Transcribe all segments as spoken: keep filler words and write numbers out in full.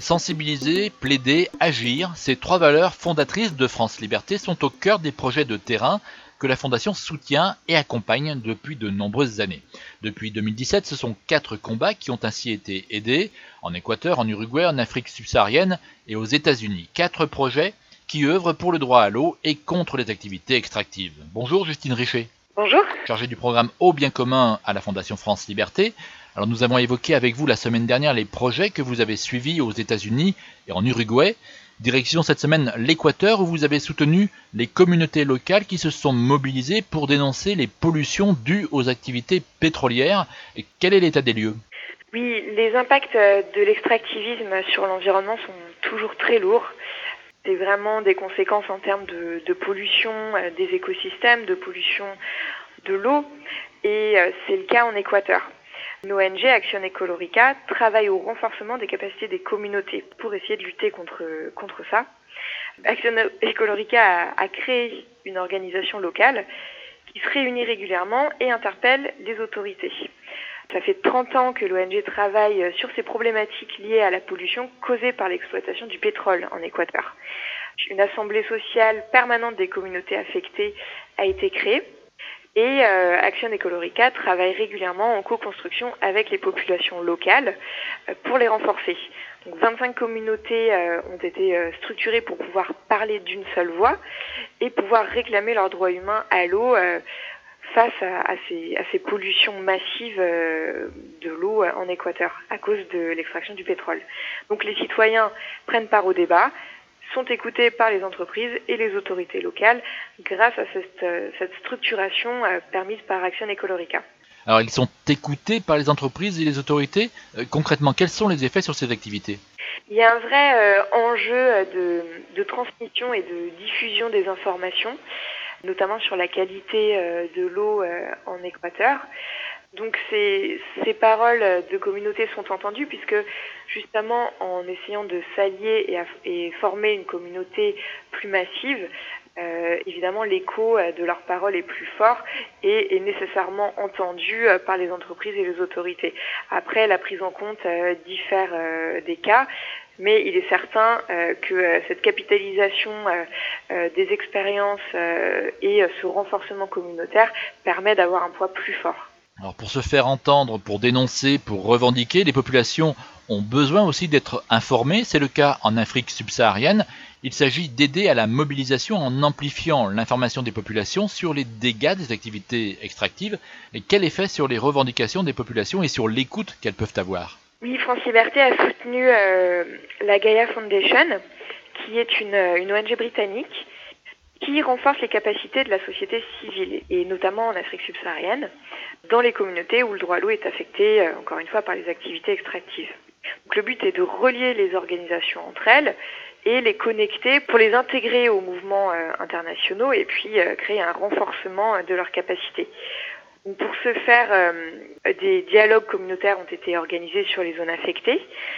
Sensibiliser, plaider, agir, ces trois valeurs fondatrices de France Liberté sont au cœur des projets de terrain que la Fondation soutient et accompagne depuis de nombreuses années. Depuis deux mille dix-sept, ce sont quatre combats qui ont ainsi été aidés, en Équateur, en Uruguay, en Afrique subsaharienne et aux États-Unis. Quatre projets qui œuvrent pour le droit à l'eau et contre les activités extractives. Bonjour Justine Richer. Bonjour. Chargée du programme Eau bien commun à la Fondation France Liberté. Alors nous avons évoqué avec vous la semaine dernière les projets que vous avez suivis aux États-Unis et en Uruguay. Direction cette semaine l'Équateur où vous avez soutenu les communautés locales qui se sont mobilisées pour dénoncer les pollutions dues aux activités pétrolières. Et quel est l'état des lieux ? Oui, les impacts de l'extractivisme sur l'environnement sont toujours très lourds. C'est vraiment des conséquences en termes de, de pollution des écosystèmes, de pollution de l'eau, et c'est le cas en Équateur. L'O N G Action Ecolorica travaille au renforcement des capacités des communautés pour essayer de lutter contre, contre ça. Action Ecolorica a, a créé une organisation locale qui se réunit régulièrement et interpelle les autorités. Ça fait trente ans que l'O N G travaille sur ces problématiques liées à la pollution causée par l'exploitation du pétrole en Équateur. Une assemblée sociale permanente des communautés affectées a été créée et euh, Action Ecolorica travaille régulièrement en co-construction avec les populations locales euh, pour les renforcer. Donc vingt-cinq communautés euh, ont été euh, structurées pour pouvoir parler d'une seule voix et pouvoir réclamer leurs droits humains à l'eau euh, face à, à, ces, à ces pollutions massives euh, de l'eau en Équateur à cause de l'extraction du pétrole. Donc les citoyens prennent part au débat, sont écoutés par les entreprises et les autorités locales grâce à cette, cette structuration euh, permise par Action Ecolorica. Alors ils sont écoutés par les entreprises et les autorités. Euh, concrètement, quels sont les effets sur ces activités ? Il y a un vrai euh, enjeu de, de transmission et de diffusion des informations, notamment sur la qualité euh, de l'eau euh, en Équateur. Donc ces, ces paroles de communauté sont entendues puisque justement en essayant de s'allier et, à, et former une communauté plus massive, euh, évidemment l'écho de leurs paroles est plus fort et est nécessairement entendu par les entreprises et les autorités. Après, la prise en compte euh, diffère euh, des cas, mais il est certain euh, que euh, cette capitalisation euh, euh, des expériences euh, et euh, ce renforcement communautaire permet d'avoir un poids plus fort. Alors pour se faire entendre, pour dénoncer, pour revendiquer, les populations ont besoin aussi d'être informées. C'est le cas en Afrique subsaharienne. Il s'agit d'aider à la mobilisation en amplifiant l'information des populations sur les dégâts des activités extractives et quel effet sur les revendications des populations et sur l'écoute qu'elles peuvent avoir. Oui, France Liberté a soutenu euh, la Gaia Foundation, qui est une, une O N G britannique qui renforce les capacités de la société civile, et notamment en Afrique subsaharienne, dans les communautés où le droit à l'eau est affecté, euh, encore une fois, par les activités extractives. Donc, le but est de relier les organisations entre elles et les connecter pour les intégrer aux mouvements euh, internationaux et puis euh, créer un renforcement de leurs capacités. Donc, pour ce faire, euh, des dialogues communautaires ont été organisés sur les zones affectées.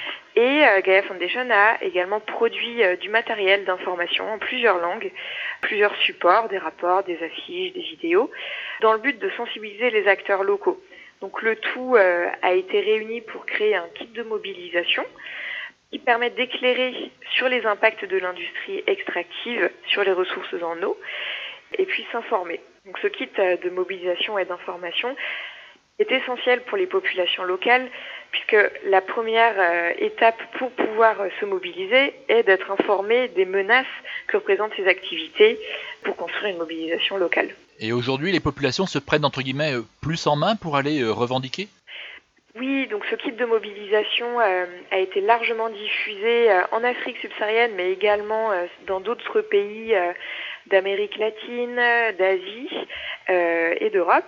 Et euh, Gaia Foundation a également produit euh, du matériel d'information en plusieurs langues, plusieurs supports, des rapports, des affiches, des vidéos, dans le but de sensibiliser les acteurs locaux. Donc le tout euh, a été réuni pour créer un kit de mobilisation qui permet d'éclairer sur les impacts de l'industrie extractive sur les ressources en eau et puis s'informer. Donc ce kit de mobilisation et d'information est essentiel pour les populations locales puisque la première euh, étape pour pouvoir euh, se mobiliser est d'être informé des menaces que représentent ces activités pour construire une mobilisation locale. Et aujourd'hui, les populations se prennent entre guillemets plus en main pour aller euh, revendiquer ? Oui, donc ce kit de mobilisation euh, a été largement diffusé euh, en Afrique subsaharienne, mais également euh, dans d'autres pays euh, d'Amérique latine, d'Asie euh, et d'Europe.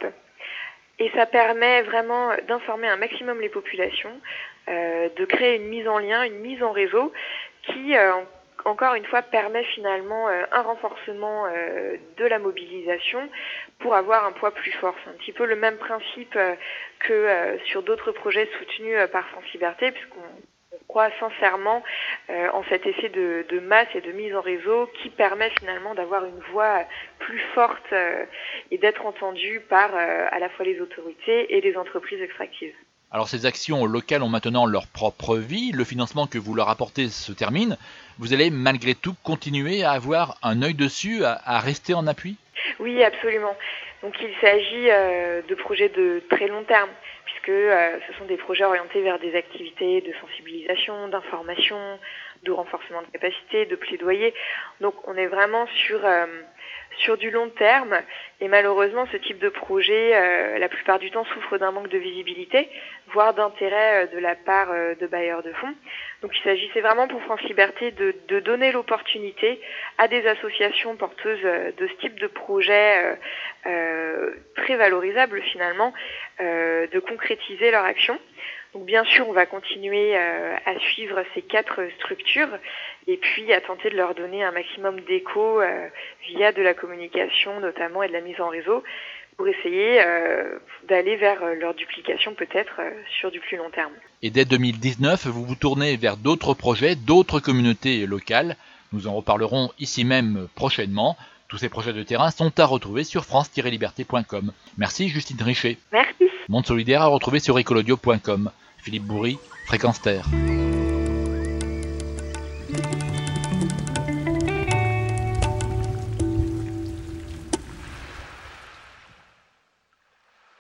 Et ça permet vraiment d'informer un maximum les populations, euh, de créer une mise en lien, une mise en réseau qui, euh, encore une fois, permet finalement euh, un renforcement euh, de la mobilisation pour avoir un poids plus fort. C'est un petit peu le même principe euh, que euh, sur d'autres projets soutenus euh, par France Liberté, puisqu'on on croit sincèrement euh, en cet effet de, de masse et de mise en réseau qui permet finalement d'avoir une voix plus forte euh, et d'être entendue par euh, à la fois les autorités et les entreprises extractives. Alors ces actions locales ont maintenant leur propre vie, le financement que vous leur apportez se termine. Vous allez malgré tout continuer à avoir un œil dessus, à, à rester en appui? Oui, absolument. Donc il s'agit euh, de projets de très long terme, puisque euh, ce sont des projets orientés vers des activités de sensibilisation, d'information, de renforcement de capacité, de plaidoyer. Donc on est vraiment sur euh, sur du long terme, et malheureusement ce type de projet, euh, la plupart du temps, souffre d'un manque de visibilité, voire d'intérêt euh, de la part euh, de bailleurs de fonds. Donc il s'agissait vraiment pour France Liberté de, de donner l'opportunité à des associations porteuses euh, de ce type de projet euh, euh, très valorisables finalement, euh, de concrétiser leur action. Donc bien sûr, on va continuer euh, à suivre ces quatre structures et puis à tenter de leur donner un maximum d'écho euh, via de la communication notamment et de la mise en réseau pour essayer euh, d'aller vers leur duplication peut-être euh, sur du plus long terme. Et dès deux mille dix-neuf, vous vous tournez vers d'autres projets, d'autres communautés locales. Nous en reparlerons ici même prochainement. Tous ces projets de terrain sont à retrouver sur france tiret liberté point com. Merci Justine Richer. Merci. Monde solidaire à retrouver sur écolodio point com. Philippe Bourry, Fréquence Terre.